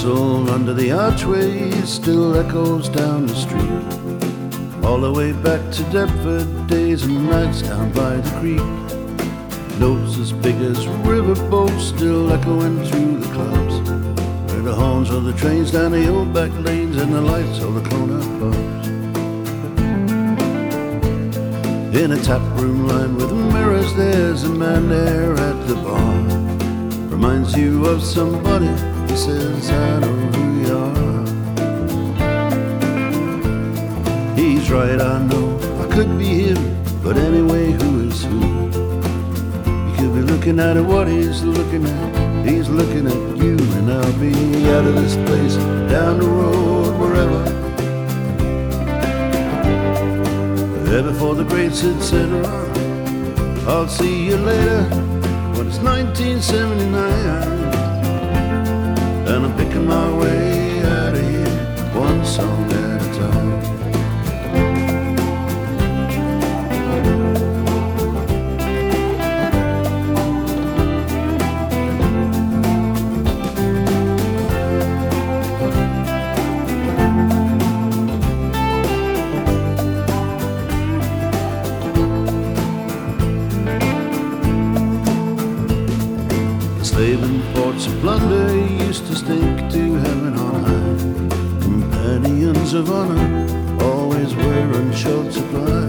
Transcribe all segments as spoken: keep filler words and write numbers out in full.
whistle under the archway still echoes down the street, all the way back to Deptford, days and nights down by the creek. Notes as big as riverboats still echoing through the clubs, where the horns of the trains down the old back lanes and the lights of the corner pubs. In a tap room lined with mirrors, there's a man there at the bar. Reminds you of somebody, he says, I know who you are. He's right, I know, I could be him, but anyway, who is who? You could be looking at what he's looking at, he's looking at you. And I'll be out of this place, down the road, wherever, there before the great et cetera. I'll see you later when it's nineteen seventy-nine, and I'm picking my way out of here, one song at a time. Slaving ports of plunder used to stink to heaven on high. Companions of honor always wearing short supply.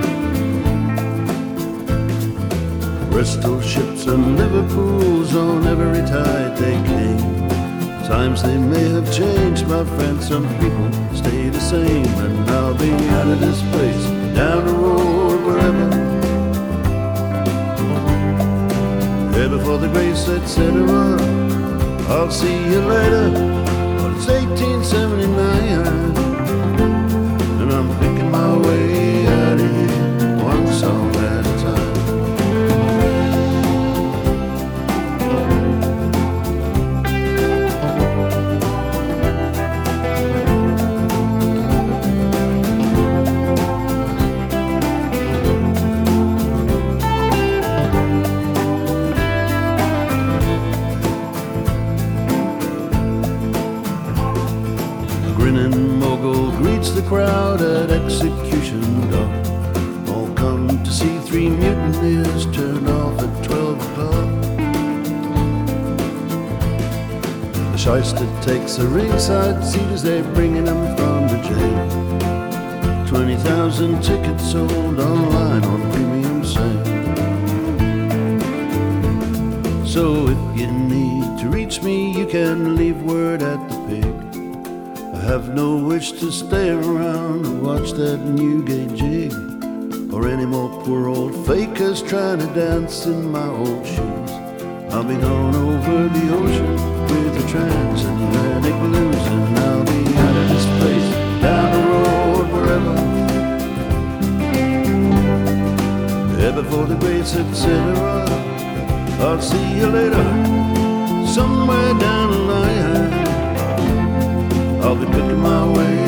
Bristol ships and Liverpools on every tide they came. Times they may have changed, my friend, some people stay the same. And I'll be out of this place, down the road, wherever, there before the grace et cetera. I'll see you later, but it's eighteen seventy-nine, and I'm picking my way out of here, one song at a time. Grinning mogul greets the crowd at execution dock. All come to see three mutineers turned off at twelve o'clock. The shyster takes a ringside seat as they're bringing him from the jail. Twenty thousand tickets sold online on premium sale. So if you need to reach me, you can leave word at the Pig. I have no wish to stay around and watch that Newgate jig, or any more poor old fakers trying to dance in my old shoes. I'll be gone over the ocean with the transatlantic blues, and I'll be out of this place, down the road, wherever, there before the greats et cetera. I'll see you later, somewhere down the line. I'll be picking my way